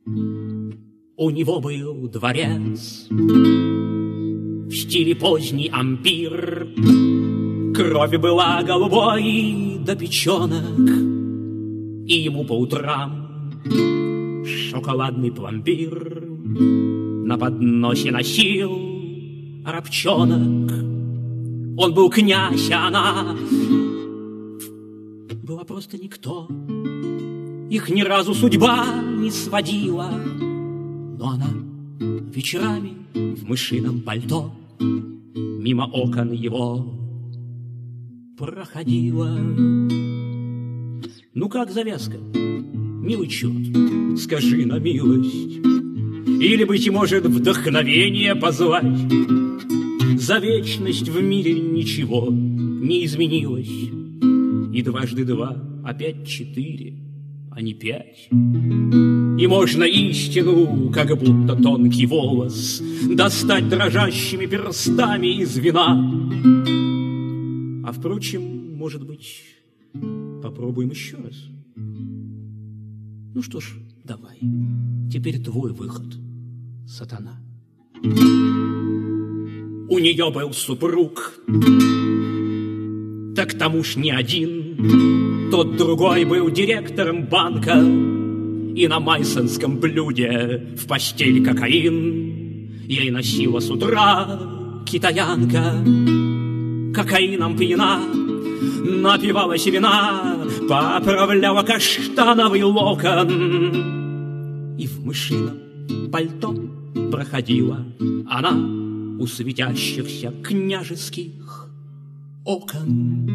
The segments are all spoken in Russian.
У него был дворец в стиле поздний ампир. Кровь была голубой до печенок, и ему по утрам шоколадный пломбир на подносе носил рабчонок. Он был князь, а она была просто никто. Их ни разу судьба не сводила, но она вечерами в мышином пальто мимо окон его проходила. Ну как завязка, милый черт, скажи на милость, или, быть может, вдохновение позвать. За вечность в мире ничего не изменилось, и дважды два опять 4, а не 5. И можно истину, как будто тонкий волос, достать дрожащими перстами из вина. А впрочем, может быть, попробуем еще раз. Ну что ж, давай, теперь твой выход, сатана. У нее был супруг, так тому ж не один. Тот другой был директором банка, и на майсонском блюде в постель кокаин ей носила с утра китаянка. Кокаином пьяна, напивалась вина, поправляла каштановый локон, и в мышином пальто проходила она у светящихся княжеских окон.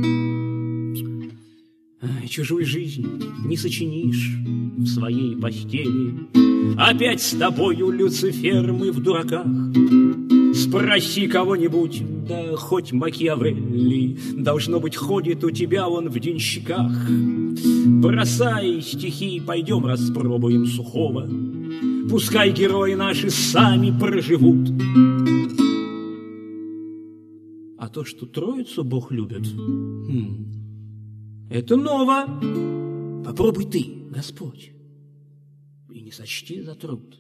Чужую жизнь не сочинишь в своей постели. Опять с тобою, Люцифер, мы в дураках. Спроси кого-нибудь, да хоть Макиавелли, должно быть, ходит у тебя он в денщиках. Бросай стихи, пойдем распробуем сухого. Пускай герои наши сами проживут. А то, что Троицу Бог любит, это ново. Попробуй ты, Господь, и не сочти за труд.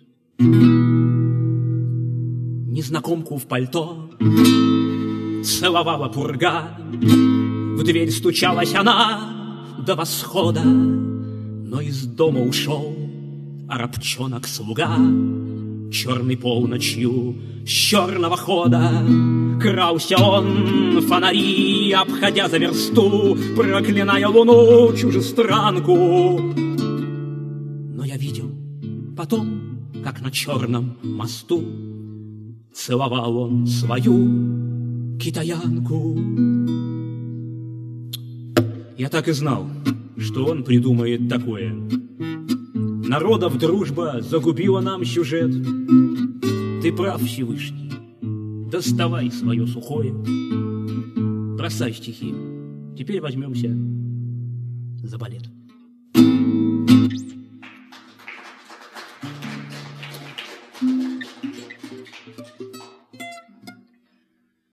Незнакомку в пальто целовала пурга, в дверь стучалась она до восхода, но из дома ушел рабчонок-слуга. Черной полночью с черного хода крался он фонари, обходя за версту, проклиная луну чужестранку. Но я видел потом, как на черном мосту целовал он свою китаянку. Я так и знал, что он придумает такое. Народов дружба загубила нам сюжет. Ты прав, Всевышний, доставай свое сухое. Бросай стихи, теперь возьмемся за балет.